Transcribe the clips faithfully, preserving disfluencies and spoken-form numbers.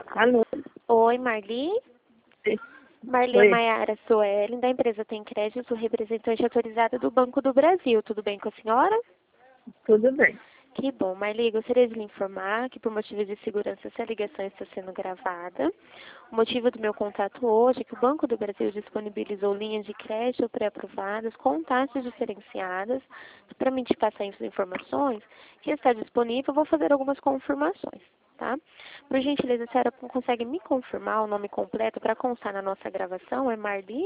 Alô? Oi, Marli? Sim. Marli Oi. Maiara Suelen, da empresa Tem Crédito, representante autorizada do Banco do Brasil. Tudo bem com a senhora? Tudo bem. Que bom, Marli. Gostaria de lhe informar que, por motivos de segurança, essa ligação está sendo gravada. O motivo do meu contato hoje é que o Banco do Brasil disponibilizou linhas de crédito pré-aprovadas com taxas diferenciadas. Para mim te passar as informações que está disponível, eu vou fazer algumas confirmações. Tá? Por gentileza, a senhora consegue me confirmar o nome completo para constar na nossa gravação? É Marli?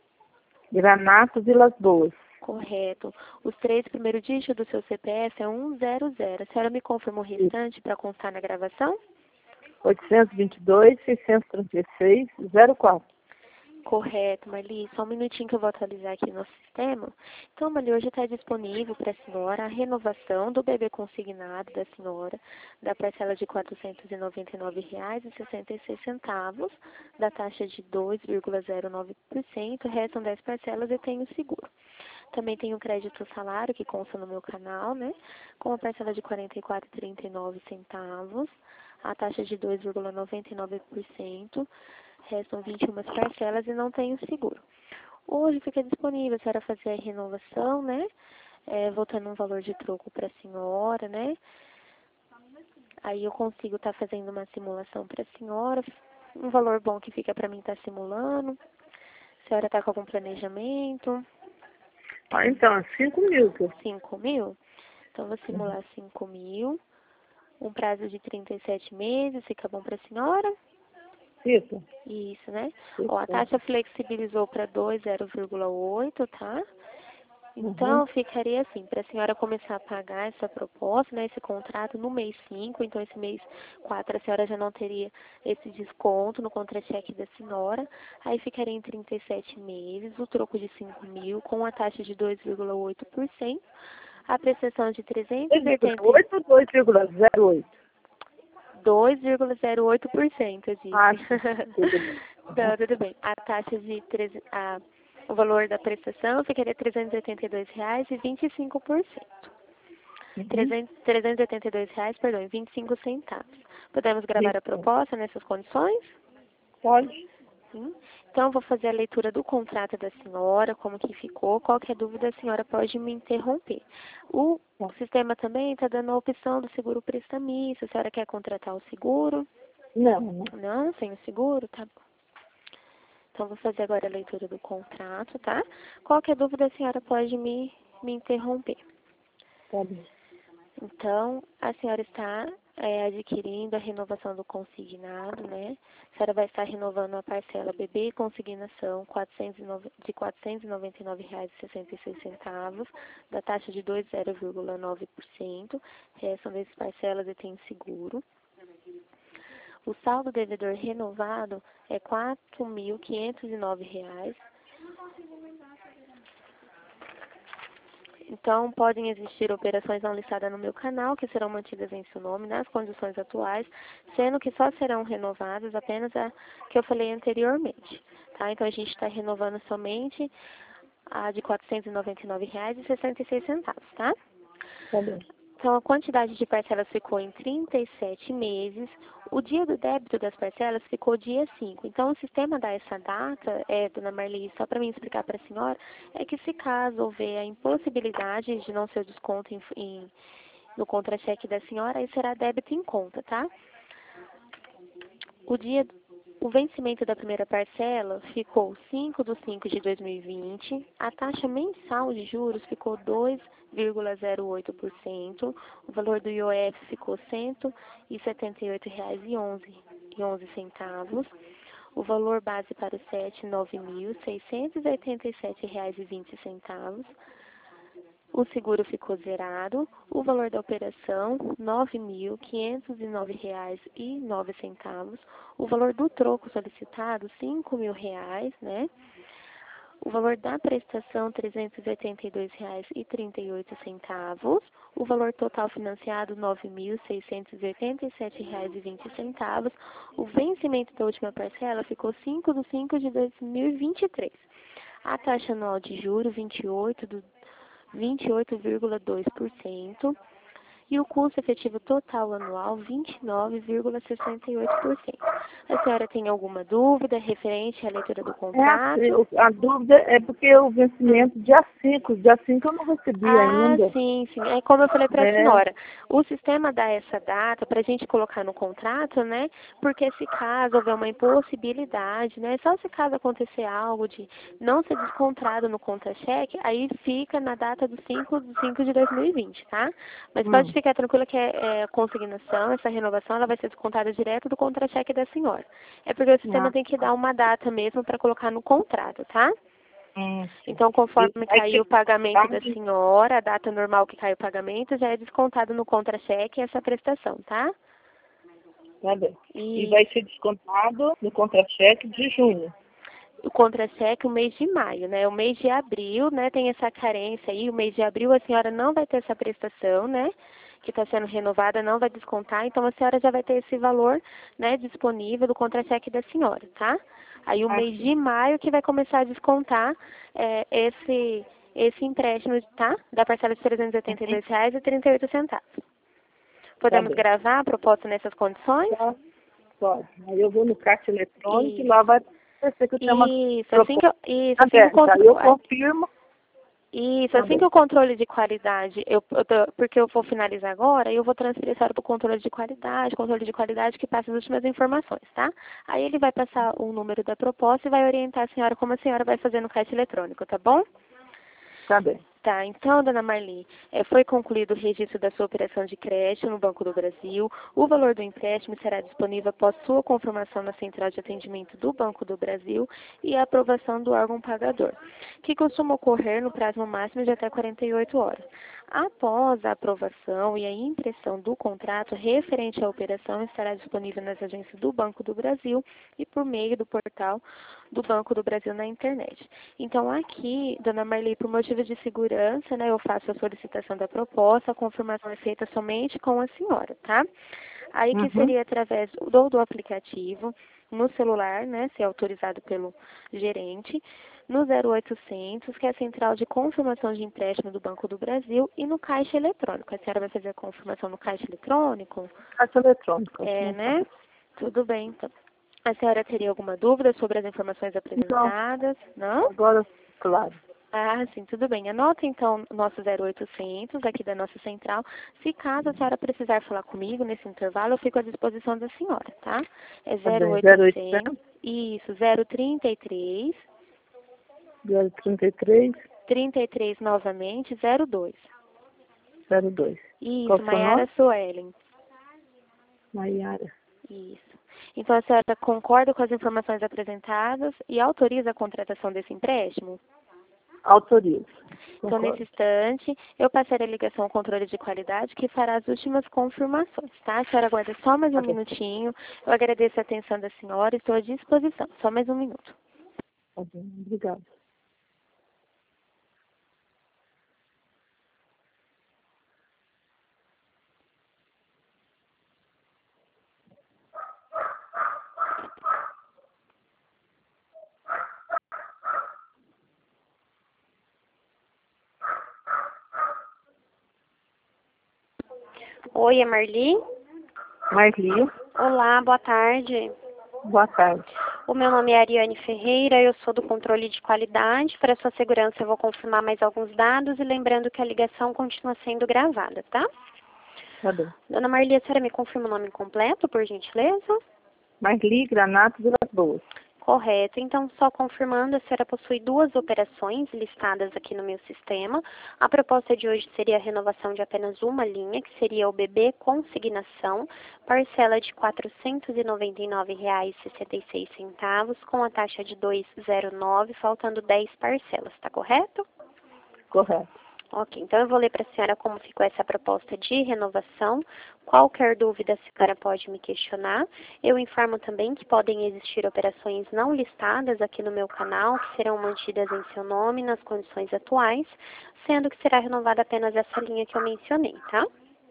Granato Vilas Boas. Correto. Os três primeiros dígitos do seu C P F é um zero zero. A senhora me confirma o restante para constar na gravação? oitocentos e vinte e dois, seiscentos e trinta e seis, zero quatro. Correto, Marli. Só um minutinho que eu vou atualizar aqui no sistema. Então, Marli, hoje está disponível para a senhora a renovação do bebê consignado da senhora, da parcela de quatrocentos e noventa e nove reais e sessenta e seis centavos, da taxa de dois vírgula zero nove por cento, restam dez parcelas e tem o seguro. Também tem o crédito salário, que consta no meu canal, né? Com a parcela de quarenta e quatro reais e trinta e nove centavos, a taxa de dois vírgula noventa e nove por cento, restam vinte e uma parcelas e não tem o seguro. Hoje fica disponível a senhora fazer a renovação, né? É, voltando um valor de troco para a senhora, né? Aí eu consigo estar tá fazendo uma simulação para a senhora, um valor bom que fica para mim estar tá simulando. A senhora está com algum planejamento? Ah, então, cinco mil. que eu- cinco mil? Então, vou simular cinco mil. Um prazo de trinta e sete meses, fica bom para a senhora? Fica. Isso, né? Fica. Ó, a taxa flexibilizou para dois vírgula zero oito, tá? Então, Uhum. ficaria assim, para a senhora começar a pagar essa proposta, né, esse contrato no mês cinco, então esse mês quatro a senhora já não teria esse desconto no contra-cheque da senhora, aí ficaria em trinta e sete meses, o troco de cinco mil, com a taxa de dois vírgula oito por cento, a prestação de trezentos e oitenta e oito ou dois vírgula zero oito? dois vírgula zero oito por cento, eu disse. Ah, tudo bem. Não, tudo bem. A taxa de treze, a, o valor da prestação ficaria trezentos e oitenta e dois reais e vinte e cinco por cento. Uhum. trezentos, trezentos e oitenta e dois reais, perdão, e vinte e cinco centavos. Podemos gravar a Isso. proposta nessas condições? Pode? Sim. Então, eu vou fazer a leitura do contrato da senhora, como que ficou. Qualquer dúvida, a senhora pode me interromper. O Tá. sistema também está dando a opção do seguro prestamista. A senhora quer contratar o seguro? Não, não. Não, sem o seguro? Tá bom. Então, vou fazer agora a leitura do contrato, tá? Qualquer dúvida, a senhora pode me, me interromper. Tá bem. Então, a senhora está é, adquirindo a renovação do consignado, né? A senhora vai estar renovando a parcela bebê consignação quatrocentos e nove, de quatrocentos e noventa e nove reais e sessenta e seis centavos, da taxa de dois vírgula zero nove por cento. Restam dessas parcelas e tem seguro. O saldo devedor renovado é quatro mil quinhentos e nove reais. Então, podem existir operações não listadas no meu canal, que serão mantidas em seu nome nas condições atuais, sendo que só serão renovadas apenas a que eu falei anteriormente. Tá? Então, a gente está renovando somente a de quatrocentos e noventa e nove reais e sessenta e seis centavos, tá? Tá bem. Então, a quantidade de parcelas ficou em trinta e sete meses. O dia do débito das parcelas ficou dia cinco. Então, o sistema dá essa data, é, dona Marli, só para mim explicar para a senhora, é que se caso houver a impossibilidade de não ser o desconto em, em, no contra-cheque da senhora, aí será débito em conta, tá? O dia, o vencimento da primeira parcela ficou cinco de cinco de dois mil e vinte. A taxa mensal de juros ficou dois vírgula zero oito por cento. O valor do I O F ficou cento e setenta e oito reais e onze centavos. O valor base para o S E T, nove mil seiscentos e oitenta e sete reais e vinte centavos. O seguro ficou zerado. O valor da operação, nove mil quinhentos e nove reais e nove centavos. O valor do troco solicitado, cinco mil reais, né? O valor da prestação, trezentos e oitenta e dois reais e trinta e oito centavos. O valor total financiado, nove mil seiscentos e oitenta e sete reais e vinte centavos. O vencimento da última parcela ficou cinco de cinco de dois mil e vinte e três. A taxa anual de juros, vinte e oito do vinte e oito vírgula dois por cento. e o custo efetivo total anual vinte e nove vírgula sessenta e oito por cento. A senhora tem alguma dúvida referente à leitura do É, contrato? eu- a dúvida é porque o vencimento dia cinco, dia cinco eu não recebi Ah, ainda. sim, sim. É como eu falei para a É, senhora, o sistema dá essa data para a gente colocar no contrato, né? Porque se caso houver uma impossibilidade, né? Só se caso acontecer algo de não ser descontado no contra-cheque, aí fica na data do cinco de cinco de dois mil e vinte, tá? Mas pode hum, ficar tranquila que é, é, a consignação, essa renovação, ela vai ser descontada direto do contra-cheque da senhora. É porque o sistema ah, tem que dar uma data mesmo para colocar no contrato, tá? hum, sim. Então, E conforme vai caiu ser o pagamento da descontado, senhora, a data normal que caiu o pagamento, já é descontado no contra-cheque essa prestação, tá? tá bem. E E vai ser descontado no contra-cheque de junho. o contra-cheque o mês de maio, né? O mês de abril, né, tem essa carência aí, o mês de abril a senhora não vai ter essa prestação, né? Que está sendo renovada, não vai descontar, então a senhora já vai ter esse valor, né, disponível do contra-cheque da senhora, tá? Aí o Ah, mês sim. de maio que vai começar a descontar é, esse, esse empréstimo, tá? Da parcela de trezentos e oitenta e Uhum, dois reais e trinta e oito centavos. tá Podemos bem. gravar a proposta nessas condições? Tá, pode. Aí eu vou no caixa eletrônico e Isso. lá vai aparecer que eu tenho uma Isso, assim que proposta eu, isso, assim que o aberta. Aí eu contra... confirmo. Isso, Tá assim que bem. o controle de qualidade, eu, eu tô- porque eu vou finalizar agora, eu vou transferir para o controle de qualidade, controle de qualidade que passa as últimas informações, tá? Aí ele vai passar o número da proposta e vai orientar a senhora como a senhora vai fazer no caixa eletrônico, tá bom? Tá bem. Tá, então, dona Marli, eh, foi concluído o registro da sua operação de crédito no Banco do Brasil. O valor do empréstimo será disponível após sua confirmação na central de atendimento do Banco do Brasil e a aprovação do órgão pagador, que costuma ocorrer no prazo máximo de até quarenta e oito horas. Após a aprovação e a impressão do contrato referente à operação estará disponível nas agências do Banco do Brasil e por meio do portal do Banco do Brasil na internet. Então, aqui, dona Marli, por motivos de segurança, né, eu faço a solicitação da proposta, a confirmação é feita somente com a senhora, tá? Aí que Uhum. seria através do, do aplicativo, no celular, né, se é autorizado pelo gerente, no zero oitocentos, que é a central de confirmação de empréstimo do Banco do Brasil, e no caixa eletrônico. A senhora vai fazer a confirmação no caixa eletrônico? Caixa eletrônica, aqui É, no né? site. Tudo bem, então. A senhora teria alguma dúvida sobre as informações Não, apresentadas? Não? agora, claro. Ah, sim, tudo bem. Anota então o nosso zero oitocentos aqui da nossa central. Se caso a senhora precisar falar comigo nesse intervalo, eu fico à disposição da senhora, tá? É Tá zero bem. zero oitocentos, oitocentos, isso, zero trinta e três, zero trinta e três, trinta e três novamente, zero dois. zero dois. Qual Isso, o seu Maiara nome? Suelen. Maiara. Isso. Então a senhora concorda com as informações apresentadas e autoriza a contratação desse empréstimo? Autorizo. Então, nesse Concordo. instante, eu passarei a ligação ao controle de qualidade que fará as últimas confirmações, tá? A senhora aguarda só mais um Tá bem. minutinho. Eu agradeço a atenção da senhora e estou à disposição. Só mais um minuto. Tá bem. Obrigada. Oi, é Marli? Marli, Olá, boa tarde. boa tarde. O meu nome é Ariane Ferreira, eu sou do controle de qualidade. Para sua segurança, eu vou confirmar mais alguns dados e lembrando que a ligação continua sendo gravada, tá? Tá bem. Dona Marli, a senhora me confirma o nome completo, por gentileza? Marli, Granato, Vilas Boas. Correto. Então, só confirmando, a senhora possui duas operações listadas aqui no meu sistema. A proposta de hoje seria a renovação de apenas uma linha, que seria o B B Consignação, parcela de quatrocentos e noventa e nove reais e sessenta e seis centavos, com a taxa de dois vírgula zero nove, faltando dez parcelas, está correto? Correto. Ok, então eu vou ler para a senhora como ficou essa proposta de renovação. Qualquer dúvida a senhora pode me questionar. Eu informo também que podem existir operações não listadas aqui no meu canal, que serão mantidas em seu nome nas condições atuais, sendo que será renovada apenas essa linha que eu mencionei, tá?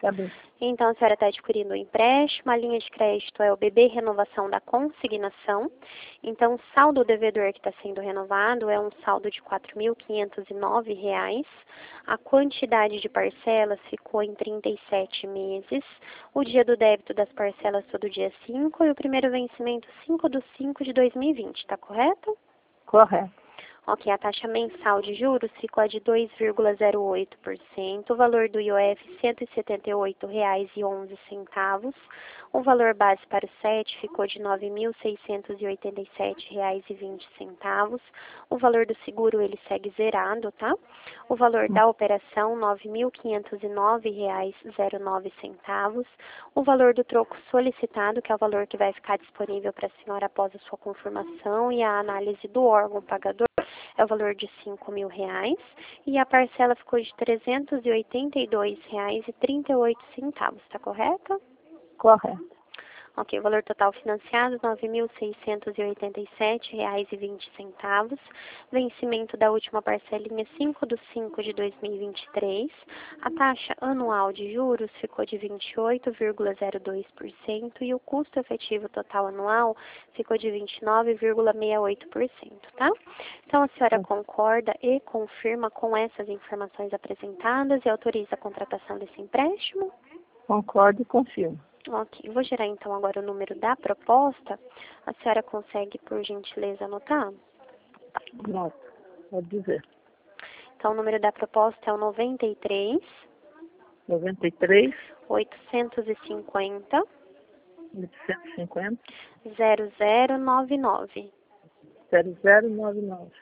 Tá bem. Então, a senhora está adquirindo o empréstimo, a linha de crédito é o B B Renovação da Consignação. Então, o saldo devedor que está sendo renovado é um saldo de quatro mil quinhentos e nove reais. A quantidade de parcelas ficou em trinta e sete meses. O dia do débito das parcelas todo dia cinco e o primeiro vencimento cinco de cinco de dois mil e vinte, está correto? Correto. Ok, a taxa mensal de juros ficou de dois vírgula zero oito por cento, o valor do I O F cento e setenta e oito reais e onze centavos, o valor base para o S E T ficou de nove mil seiscentos e oitenta e sete reais e vinte centavos, o valor do seguro ele segue zerado, tá? O valor da operação nove mil quinhentos e nove reais e zero nove centavos, o valor do troco solicitado, que é o valor que vai ficar disponível para a senhora após a sua confirmação e a análise do órgão pagador, é o valor de cinco mil reais e a parcela ficou de trezentos e oitenta e dois reais e trinta e oito centavos, está correto? Correto. Ok, o valor total financiado nove mil seiscentos e oitenta e sete reais e vinte centavos, vencimento da última parcelinha cinco de cinco de dois mil e vinte e três, a taxa anual de juros ficou de vinte e oito vírgula zero dois por cento e o custo efetivo total anual ficou de vinte e nove vírgula sessenta e oito por cento, tá? Então a senhora concorda e confirma com essas informações apresentadas e autoriza a contratação desse empréstimo? Concordo e confirmo. Ok, vou gerar então agora o número da proposta. A senhora consegue, por gentileza, anotar? Nossa, pode dizer. Então, o número da proposta é o noventa e três, noventa e três, oitocentos e cinquenta, oitocentos e cinquenta, zero zero nove nove. zero zero nove nove.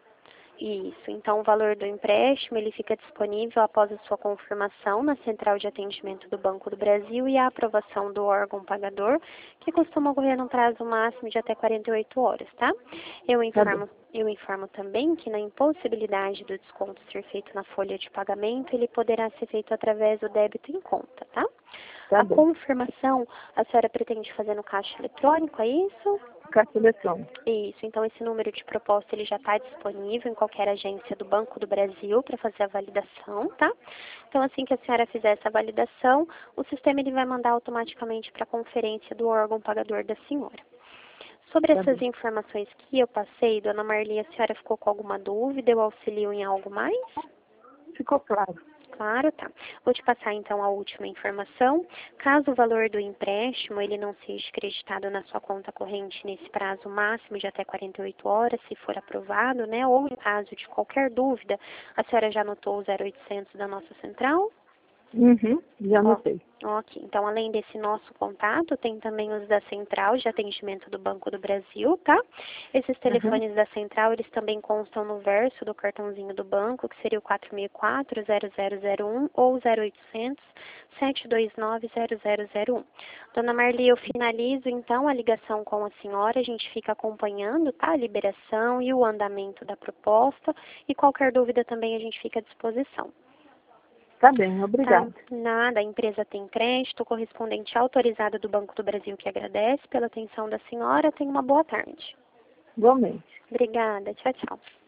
Isso, então o valor do empréstimo ele fica disponível após a sua confirmação na Central de Atendimento do Banco do Brasil e a aprovação do órgão pagador, que costuma ocorrer num prazo máximo de até quarenta e oito horas, tá? Eu informo, eu informo também que na impossibilidade do desconto ser feito na folha de pagamento, ele poderá ser feito através do débito em conta, tá? Tá A bem. confirmação a senhora pretende fazer no caixa eletrônico, é isso? Caixa eletrônica. Isso, então esse número de proposta ele já está disponível em qualquer agência do Banco do Brasil para fazer a validação, tá? Então assim que a senhora fizer essa validação, o sistema ele vai mandar automaticamente para a conferência do órgão pagador da senhora. Sobre Tá essas bem. informações que eu passei, dona Marli, a senhora ficou com alguma dúvida? Eu auxilio em algo mais? Ficou claro. Claro, tá. Vou te passar então a última informação. Caso o valor do empréstimo ele não seja creditado na sua conta corrente nesse prazo máximo de até quarenta e oito horas, se for aprovado, né? Ou em caso de qualquer dúvida, a senhora já anotou o zero oitocentos da nossa central? Uhum, já Ó, anotei. ok, então além desse nosso contato, tem também os da Central de Atendimento do Banco do Brasil, tá? Esses telefones Uhum. da Central, eles também constam no verso do cartãozinho do banco, que seria o quatro mil e quatro, zero zero zero um ou zero oitocentos, sete dois nove, zero zero zero um. Dona Marli, eu finalizo então a ligação com a senhora, a gente fica acompanhando, tá? A liberação e o andamento da proposta e qualquer dúvida também a gente fica à disposição. Tá bem, obrigada. Tá, nada, a empresa tem crédito, correspondente autorizado do Banco do Brasil que agradece pela atenção da senhora. Tenha uma boa tarde. Igualmente. Obrigada, tchau, tchau.